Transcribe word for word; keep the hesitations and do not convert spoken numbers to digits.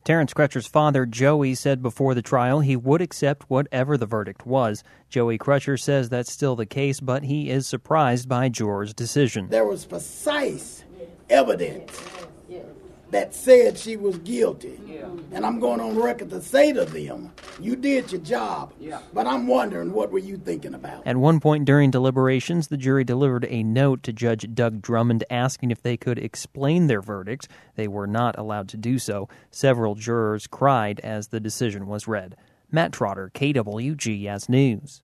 Terrence Crutcher's father, Joey, said before the trial he would accept whatever the verdict was. Joey Crutcher says that's still the case, but he is surprised by jurors' decision. There was precise evidence that said she was guilty. Yeah. And I'm going on record to say to them, you did your job, yeah. But I'm wondering, what were you thinking about? At one point during deliberations, the jury delivered a note to Judge Doug Drummond asking if they could explain their verdict. They were not allowed to do so. Several jurors cried as the decision was read. Matt Trotter, K W G S News.